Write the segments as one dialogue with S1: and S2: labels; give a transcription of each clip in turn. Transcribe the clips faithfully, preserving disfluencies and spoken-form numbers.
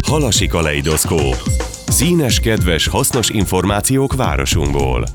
S1: Halasi kaleidoszkóp. Színes, kedves, hasznos információk városunkból.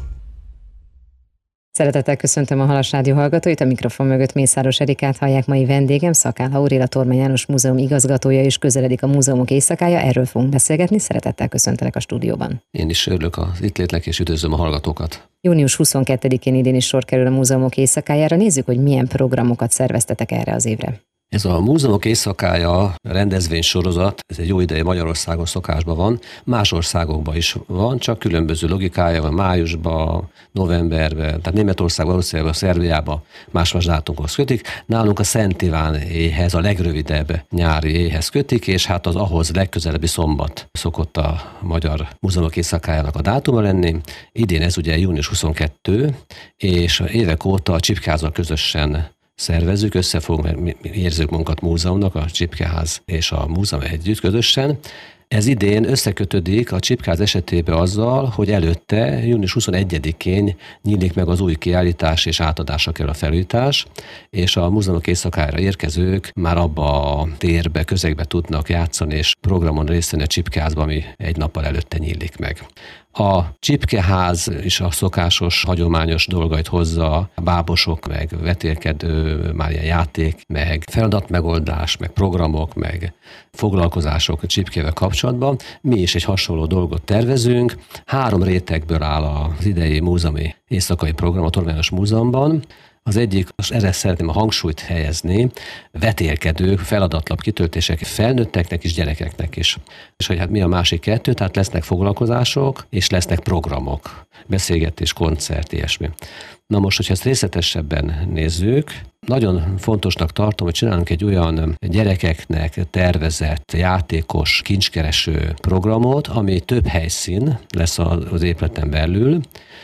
S2: Szeretettel köszöntöm a Halas Rádió hallgatóit, a mikrofon mögött Mészáros Erikát hallják. Mai vendégem Szakál Aurél, a Thorman János Múzeum igazgatója, és közeledik a múzeumok éjszakája. Erről fogunk beszélgetni. Szeretettel köszöntelek a stúdióban.
S3: Én is örülök az itt létlek, és üdvözlöm a hallgatókat.
S2: június huszonkettedikén idén is sor kerül a múzeumok éjszakájára. Nézzük, hogy milyen programokat szerveztetek erre az évre.
S3: Ez a múzeumok éjszakája rendezvénysorozat, ez egy jó ideje Magyarországon szokásban van, más országokban is van, csak különböző logikája van, májusban, novemberben, tehát Németországban, Ausztriában, Szerbiában más-más dátumhoz kötik. Nálunk a Szent Iván éjhez, a legrövidebb nyári éjhez kötik, és hát az ahhoz legközelebbi szombat szokott a Magyar Múzeumok éjszakájának a dátuma lenni. Idén ez ugye június huszonkettő, és évek óta a Csipkeházzal közösen szervezzük, összefogunk, érzük magunkat múzeumnak, a Csipkeház és a múzeum együtt közösen. Ez idén összekötődik a Csipkeház esetében azzal, hogy előtte, június huszonegyedikén nyílik meg az új kiállítás, és átadásra kerül a felújítás, és a múzeumok éjszakájára érkezők már abba a térbe, közegbe tudnak játszani, és programon részt venni a Csipkeházban, ami egy nappal előtte nyílik meg. A Csipkeház is a szokásos, hagyományos dolgait hozza, bábosok, meg vetélkedő, már ilyen játék, meg feladatmegoldás, meg programok, meg foglalkozások a Csipkével kapcsolatban. Mi is egy hasonló dolgot tervezünk. Három rétegből áll az idei múzeumi éjszakai program a Thorman János Múzeumban. Az egyik, most erre szeretném a hangsúlyt helyezni, vetélkedők, feladatlap kitöltések felnőtteknek és gyerekeknek is. És hogy hát mi a másik kettő, tehát lesznek foglalkozások, és lesznek programok, beszélgetés, koncert, ilyesmi. Na most, hogyha ezt részletesebben nézzük, nagyon fontosnak tartom, hogy csinálunk egy olyan gyerekeknek tervezett, játékos, kincskereső programot, ami több helyszín lesz az épületen belül.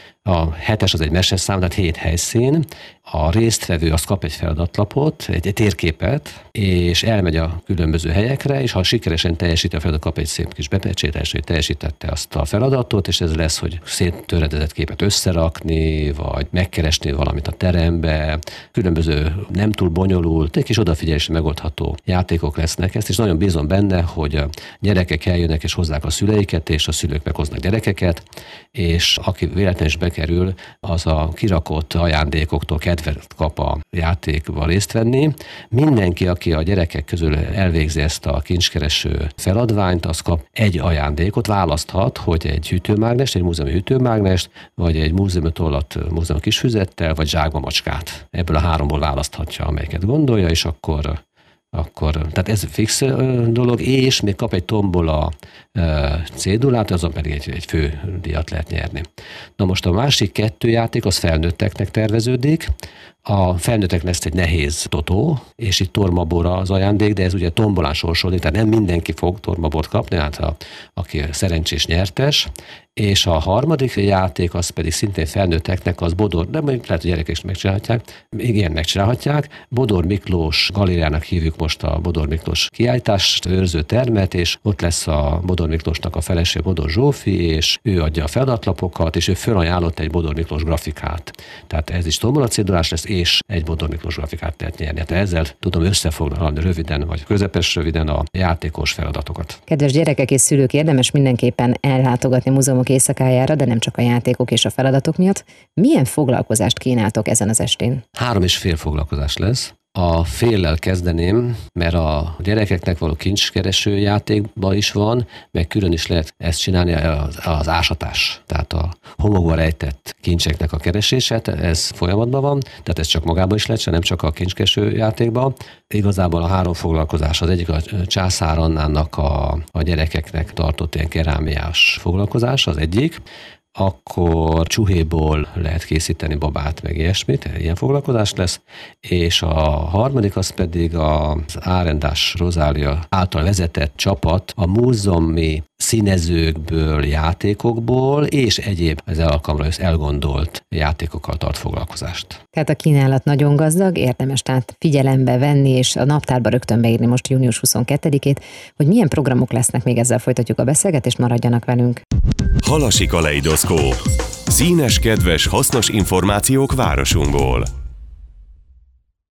S3: A hetes az egy meseszám, tehát hét helyszín. A résztvevő az kap egy feladatlapot, egy, egy térképet, és elmegy a különböző helyekre, és ha sikeresen teljesíti a feladat, kap egy szép kis bepecsételést, hogy teljesítette azt a feladatot, és ez lesz, hogy széttöredezett képet összerakni, vagy megkeresni valamit a terembe, különböző nem túl bonyolult, egy kis odafigyelésre megoldható játékok lesznek ezt, és nagyon bízom benne, hogy a gyerekek eljönnek és hozzák a szüleiket, és a szülők meghoznak gyerekeket, és aki véletlenül is bekerül, az a kirakott ajándékoktól kedvet kap a játékban részt venni. Mindenki, aki a gyerekek közül elvégzi ezt a kincskereső feladványt, az kap egy ajándékot, választhat, hogy egy hűtőmágnest, egy múzeumi hűtőmágnest, vagy egy múzeumi tollat múzeum kisfüzettel, vagy zsákba macskát. Ebből a háromból választhatja, amelyiket gondolja, és akkor akkor, tehát ez fix dolog, és még kap egy tombola cédulát, azon pedig egy, egy fő díjat lehet nyerni. Na most a másik kettő játék, az felnőtteknek terveződik. A felnőttek lesz egy nehéz totó, és itt tormabora az ajándék, de ez ugye tombolán sorsolni, tehát nem mindenki fog tormabort kapni, hát a, aki szerencsés nyertes. És a harmadik játék, az pedig szintén felnőtteknek, az Bodor, de mondjuk lehet, hogy gyerekek is megcsinálhatják, igen, megcsinálhatják. Bodor Miklós galériának hívjuk most a Bodor Miklós kiállítást, őrző termet, és ott lesz a Bodor Miklósnak a feleség, Bodor Zsófi, és ő adja a feladatlapokat, és ő fölajánlott egy Bodor Miklós grafikát. Tehát ez is tombolacédulás lesz, és egy Bodor Miklós grafikát lehet nyerni. Tehát ezzel tudom összefoglalni röviden, vagy közepes röviden a játékos feladatokat.
S2: Kedves gyerekek és szülők, érdemes mindenképpen ellátogatni a múzeumok éjszakájára, de nem csak a játékok és a feladatok miatt. Milyen foglalkozást kínáltok ezen az estén?
S3: Három és fél foglalkozás lesz. A féllel kezdeném, mert a gyerekeknek való kincskereső játékban is van, meg külön is lehet ezt csinálni az, az ásatás. Tehát a homokba rejtett kincseknek a keresése, ez folyamatban van, tehát ez csak magában is lehet, nem csak a kincskereső játékban. Igazából a három foglalkozás, az egyik a Császár Annának a, a gyerekeknek tartott ilyen kerámiás foglalkozás, az egyik. Akkor csuhéból lehet készíteni babát, meg ilyesmit, ilyen foglalkozás lesz, és a harmadik az pedig az Árendás Rozália által vezetett csapat a múzeumi színezőkből, játékokból és egyéb az alkalomra elgondolt játékokkal tart foglalkozást.
S2: Tehát a kínálat nagyon gazdag, érdemes tehát figyelembe venni, és a naptárba rögtön beírni most június huszonkettedikét, hogy milyen programok lesznek, még ezzel folytatjuk a beszélgetést, maradjanak velünk.
S1: Halasi kaleidoszkóp. Színes, kedves, hasznos információk városunkból.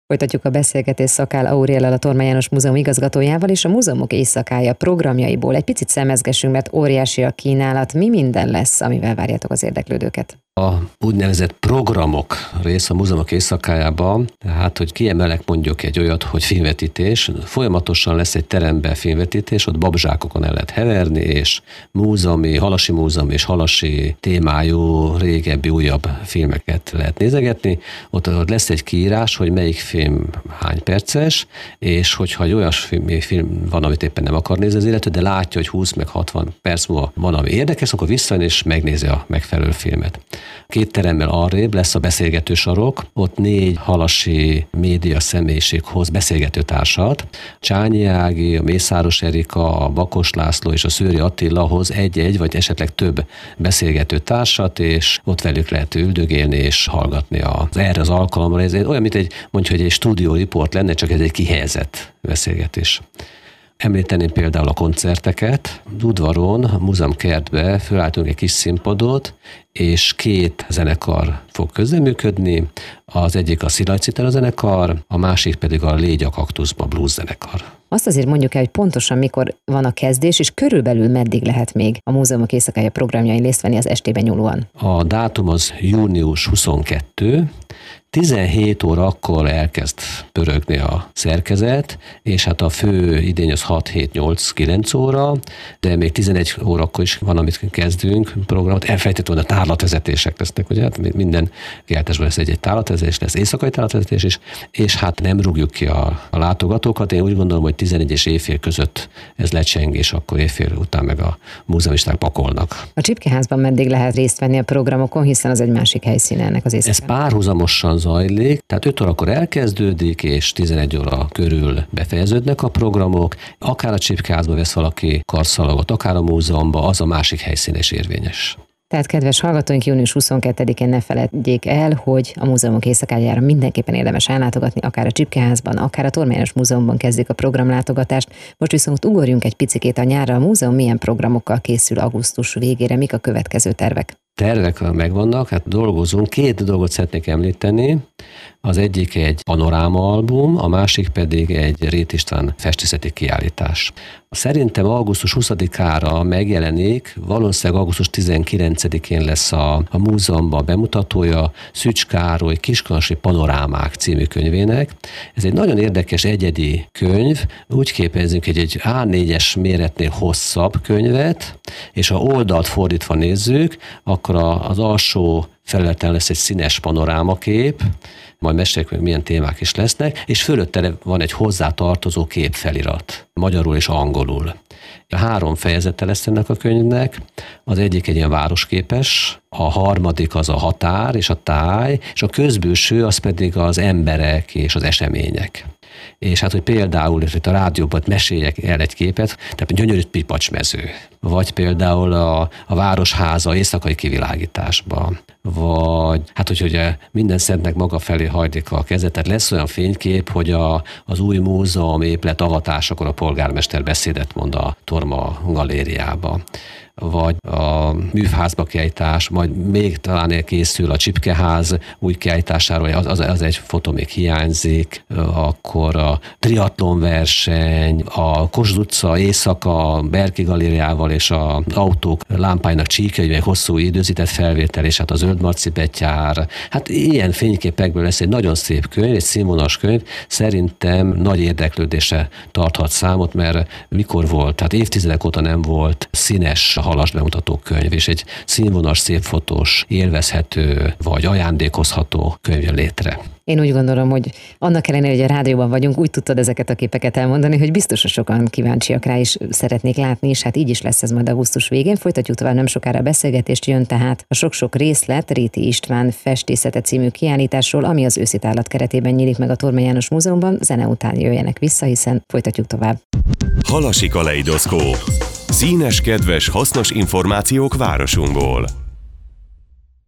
S2: Folytatjuk a beszélgetést Szakál Auréllal, a Torma János Múzeum igazgatójával, és a Múzeumok Éjszakája programjaiból egy picit szemezgessünk, mert óriási a kínálat. Mi minden lesz, amivel várjátok az érdeklődőket?
S3: A úgynevezett programok rész a Múzeumok Éjszakájában, tehát, hogy kiemelek mondjuk egy olyat, hogy filmvetítés, folyamatosan lesz egy teremben filmvetítés, ott babzsákokon el lehet heverni, és múzeumi, halasi múzeum és halasi témájú, régebbi, újabb filmeket lehet nézegetni. Ott, ott lesz egy kiírás, hogy melyik film hány perces, és hogyha egy olyan film, film van, amit éppen nem akar nézni az illető, de látja, hogy húsz meg hatvan perc múlva van, ami érdekes, akkor visszajön és megnézi a megfelelő filmet. Két teremmel arrébb lesz a beszélgető sarok, ott négy halasi média személyiség hoz beszélgető társat. Csányi Ági, a Mészáros Erika, a Bakos László és a Szőri Attila hoz egy-egy vagy esetleg több beszélgető társat, és ott velük lehet üldögélni és hallgatni az erre az alkalomra. Ez olyan, mint egy, mondjuk, hogy egy stúdió riport lenne, csak ez egy kihelyezett beszélgetés. Említeném például a koncerteket. Az udvaron, a múzeumkertbe fölállítunk egy kis színpadot, és két zenekar fog közreműködni. Az egyik a Szilágy Citera zenekar, a másik pedig a Légy a kaktuszba blues zenekar.
S2: Azt azért mondjuk el, hogy pontosan mikor van a kezdés, és körülbelül meddig lehet még a Múzeumok Éjszakája programjain részt venni az estében nyúlóan?
S3: A dátum az június huszonkettő, tizenhét óra akkor elkezd pörögni a szerkezet, és hát a fő idény az hat, hét, nyolc, kilenc óra, de még tizenegy órakor is van, amit kezdünk programot. Elfejtett volna, tárlatvezetések lesznek, ugye? Hát minden kiáltásban lesz egy-egy tárlatvezetés, lesz éjszakai tárlatvezetés is, és hát nem rúgjuk ki a, a látogatókat. Én úgy gondolom, hogy tizenegy és éjfél között ez lecseng, és akkor éjfél után meg a múzeumisták pakolnak.
S2: A Csipkeházban meddig lehet részt venni a programokon, hiszen az egy másik helyszín ennek az éjszakának?
S3: Ez párhuzamosan zajlik, tehát öt órakor elkezdődik, és tizenegy óra körül befejeződnek a programok. Akár a Csipkeházba vesz valaki karszalagot, akár a múzeumban, az a másik helyszín is érvényes.
S2: Tehát kedves hallgatóink, június huszonkettedikén ne feledjék el, hogy a Múzeumok Éjszakájára mindenképpen érdemes ellátogatni, akár a Csipkeházban, akár a Torma János Múzeumban kezdik a programlátogatást. Most viszont ugorjunk egy picikét a nyárra. A múzeum milyen programokkal készül augusztus végére, mik a következő tervek?
S3: Tervek megvannak, hát dolgozunk. Két dolgot szeretnék említeni. Az egyik egy panoráma album, a másik pedig egy Réth István festészeti kiállítás. Szerintem augusztus huszadikára megjelenik, valószínűleg augusztus tizenkilencedikén lesz a, a múzeumban bemutatója Szücs Károly Kiskansi Panorámák című könyvének. Ez egy nagyon érdekes, egyedi könyv. Úgy képezzünk egy, egy á négyes méretnél hosszabb könyvet, és ha oldalt fordítva nézzük, akkor az alsó felületen lesz egy színes panorámakép, majd meséljük meg, milyen témák is lesznek, és fölötte van egy hozzátartozó képfelirat, magyarul és angolul. Három fejezete lesz ennek a könyvnek, az egyik egy ilyen városképes, a harmadik az a határ és a táj, és a közbülső az pedig az emberek és az események. És hát, hogy például itt a rádióban meséljek el egy képet, tehát gyönyörű pipacsmező, vagy például a, a városháza éjszakai kivilágításban, vagy hát, hogy ugye minden szentnek maga felé hajlik a kezet, tehát lesz olyan fénykép, hogy a, az új múzeum épület avatásakor a polgármester beszédet mond a Torma galériába, vagy a művházba kiállítás, majd még talán elkészül a Csipkeház új kiállításáról, az, az, az egy fotó még hiányzik, akkor a triatlon verseny, a Kossuth utca éjszaka Berki galériával és az autók lámpáinak csíkjai, meg hosszú időzített felvétel, és hát a Zöld Marci betyár. Hát ilyen fényképekből lesz egy nagyon szép könyv, egy színvonalas könyv, szerintem nagy érdeklődése tarthat számot, mert mikor volt, tehát évtizedek óta nem volt színes halas bemutató könyv, és egy színvonalas, szép fotós, élvezhető vagy ajándékozható könyv jön létre.
S2: Én úgy gondolom, hogy annak ellenére, hogy a rádióban vagyunk, úgy tudtad ezeket a képeket elmondani, hogy biztos, hogy sokan kíváncsiak rá is szeretnék látni, és hát így is lesz ez majd augusztus végén. Folytatjuk tovább nem sokára a beszélgetést, jön tehát a sok-sok részlet Réthi István festészete című kiállításról, ami az őszi tárlat keretében nyílik meg a Torma János Múzeumban. Zene után jöjjenek vissza, hiszen folytatjuk tovább.
S1: Halasi kaleidoszkóp. Színes, kedves, hasznos információk városunkból.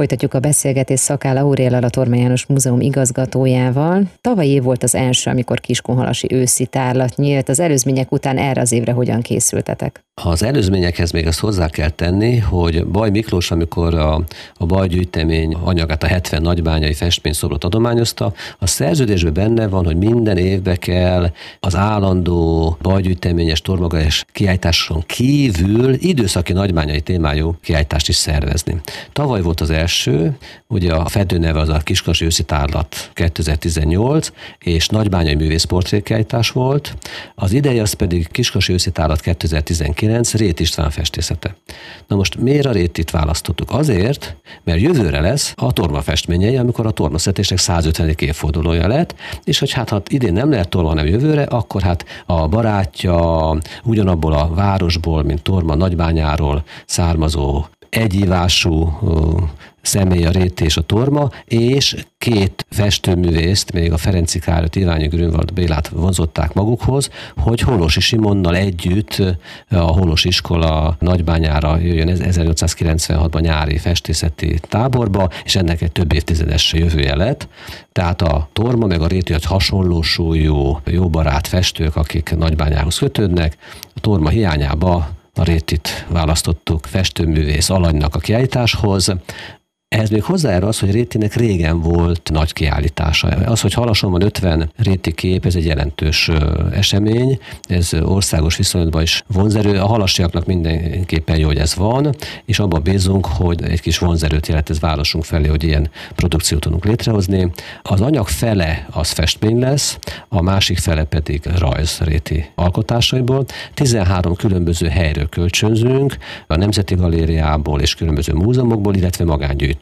S2: Folytatjuk a beszélgetést Szakál Auréllal, a Torma János Múzeum igazgatójával. Tavaly év volt az első, amikor Kiskunhalasi őszi tárlat nyílt. Az előzmények után erre az évre hogyan készültetek?
S3: Az előzményekhez még azt hozzá kell tenni, hogy Baj Miklós, amikor a, a Baj gyűjtemény anyagát, a hetven nagybányai festményszobrot adományozta, a szerződésben benne van, hogy minden évben kell az állandó Baj gyűjteményes tormagás kiállításon kívül időszaki nagybányai témájú kiállítást is szervezni. Tavaly volt az első, ugye a fedőneve az a Kiskunhalasi őszi tárlat kétezer-tizennyolc, és nagybányai művészportré kiállítás volt. Az idei az pedig Kiskunhalasi őszi tárlat kétezer-tizenkilenc, Rét István festészete. Na most miért a Rétit választottuk? Azért, mert jövőre lesz a torma festményei, amikor a tormaszetésnek százötvenedik évfordulója lett, és hogy hát ha idén nem lehet torma, hanem jövőre, akkor hát a barátja ugyanabból a városból, mint Torma Nagybányáról származó egyívású személy a Réti és a Torma, és két festőművészt, még a Ferenci Károlyt, Iványi Grünwald Bélát vonzották magukhoz, hogy Holosi Simonnal együtt a Holosi iskola Nagybányára jöjjön ezernyolcszázkilencvenhatban nyári festészeti táborba, és ennek egy több évtizedes jövője lett. Tehát a Torma meg a Réti egy hasonló súlyú, jó barát festők, akik Nagybányához kötődnek. A Torma hiányába a Rétit választottuk festőművész alanynak a kiállításhoz. Ehhez még hozzájár az, hogy Rétinek régen volt nagy kiállítása. Az, hogy Halason van ötven réti kép, ez egy jelentős esemény, ez országos viszonylatban is vonzerő. A halasiaknak mindenképpen jó, hogy ez van, és abban bízunk, hogy egy kis vonzerőt jelent ez városunk felé, hogy ilyen produkciót tudunk létrehozni. Az anyag fele az festmény lesz, a másik fele pedig rajz Réti alkotásaiból. tizenhárom különböző helyről kölcsönzünk, a Nemzeti Galériából és különböző múzeumokból, illetve magángyűjtőktől,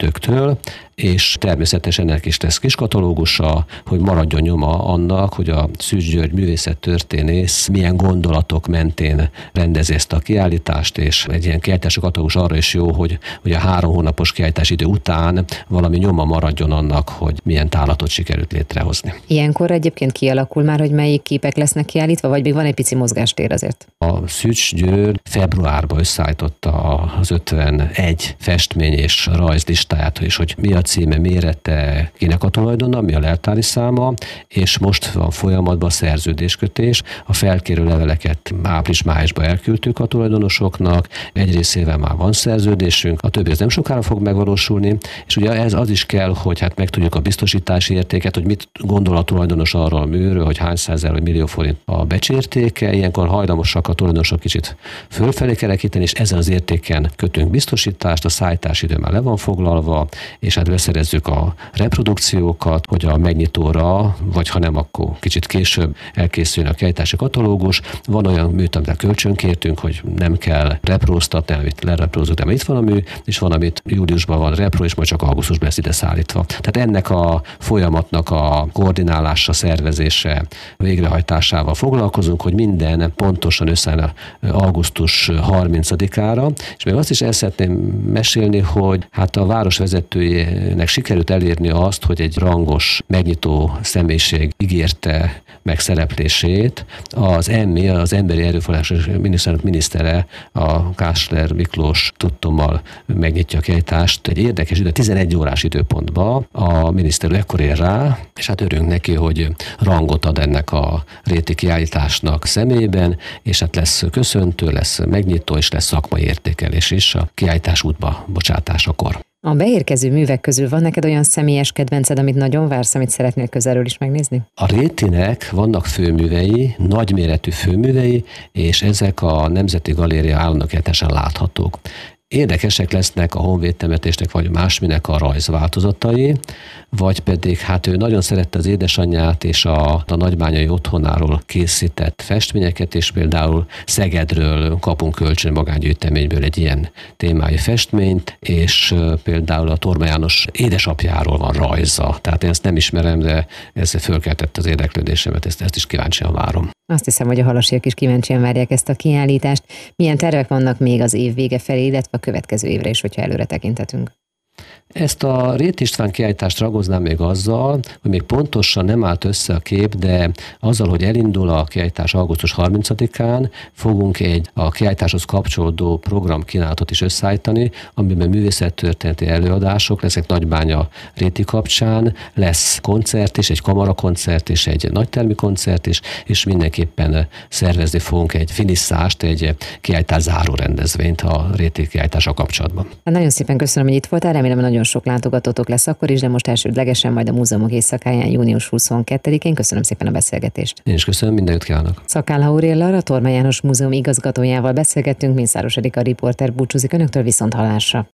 S3: és természetesen ennek is lesz kis katalógusa, hogy maradjon nyoma annak, hogy a Szűcs György művészettörténész milyen gondolatok mentén rendezi ezt a kiállítást, és egy ilyen kiállítási katalógus arra is jó, hogy, hogy a három hónapos kiállítás idő után valami nyoma maradjon annak, hogy milyen tárlatot sikerült létrehozni.
S2: Ilyenkor egyébként kialakul már, hogy melyik képek lesznek kiállítva, vagy még van egy pici mozgástér azért?
S3: A Szűcs György februárban összeállította az ötvenegy festmény és rajz listáját, és hogy mi a címe, mérete, kinek a tulajdona, mi a leltári száma, és most van folyamatban a szerződéskötés. A felkérő leveleket április-májusban elküldtük a tulajdonosoknak, egy részével már van szerződésünk, a többi ez nem sokára fog megvalósulni, és ugye ez az is kell, hogy hát megtudjuk a biztosítási értéket, hogy mit gondol a tulajdonos arról a műről, hogy hány százezer vagy millió forint a becsértéke, ilyenkor hajlamosak a tulajdonosok kicsit fölfelé kerekíteni, és ezen az értéken kötünk biztosítást, a szállítási idő már le van foglalva, és hát beszerezzük a reprodukciókat, hogy a megnyitóra, vagy ha nem, akkor kicsit később elkészüljön a kiállítási katalógus. Van olyan műt, amit kölcsönkértünk, hogy nem kell repróztatni, amit lereprózunk, de itt van a mű, és van, amit júliusban van repró, és majd csak augusztusban lesz ide szállítva. Tehát ennek a folyamatnak a koordinálása, szervezése, végrehajtásával foglalkozunk, hogy minden pontosan összeáll augusztus harmincadikára, és még azt is el szeretném mesélni, hogy hát a város vezetőjének sikerült elérni azt, hogy egy rangos, megnyitó személyiség ígérte meg szereplését. Az em i, az Emberi Erőforrások Minisztérium minisztere, a Kásler Miklós tudtommal megnyitja a kiállítást egy érdekes idő, tizenegy órás időpontban. A miniszter ekkor ér rá, és hát örülünk neki, hogy rangot ad ennek a réti kiállításnak személyében, és hát lesz köszöntő, lesz megnyitó, és lesz szakmai értékelés is a kiállítás útba bocsátásakor.
S2: A beérkező művek közül van neked olyan személyes kedvenced, amit nagyon vársz, amit szeretnél közelről is megnézni?
S3: A Rétinek vannak főművei, nagyméretű főművei, és ezek a Nemzeti Galéria állandó kiállításán láthatók. Érdekesek lesznek a honvéd temetésnek, vagy másminek a rajzváltozatai, vagy pedig hát ő nagyon szerette az édesanyját és a, a nagybányai otthonáról készített festményeket, és például Szegedről kapunk kölcsön magángyűjteményből egy ilyen témájú festményt, és például a Torma János édesapjáról van rajza. Tehát én ezt nem ismerem, de ez fölkeltett az érdeklődésemet, ezt, ezt is kíváncsian várom.
S2: Azt hiszem, hogy a halasiak is kíváncsian várják ezt a kiállítást. Milyen tervek vannak még az év vége felé, illetve a következő évre is, hogyha előre tekintetünk?
S3: Ezt a Réth István kiállítást ragoznám még azzal, hogy még pontosan nem állt össze a kép, de azzal, hogy elindul a kiállítás augusztus harmincadikán, fogunk egy a kiállításhoz kapcsolódó programkínálatot is összeállítani, amiben művészettörténeti előadások lesznek Nagybánya Réti kapcsán, lesz koncert is, egy kamarakoncert és egy nagytermi koncert is, és mindenképpen szervezni fogunk egy finisszást, egy kiállítás záró rendezvényt a Réti kiállítással kapcsolatban.
S2: Nagyon szépen köszönöm, hogy itt voltál, remélem, hogy nagyon sok látogatótok lesz akkor is, de most elsődlegesen majd a múzeumok éjszakáján június huszonkettedikén. Köszönöm szépen a beszélgetést.
S3: Én is köszönöm, minden jót kívánok.
S2: Szakál Auréllal, a Torma János Múzeum igazgatójával beszélgettünk, Mészáros Erika riporter búcsúzik önöktől, viszont hallásra.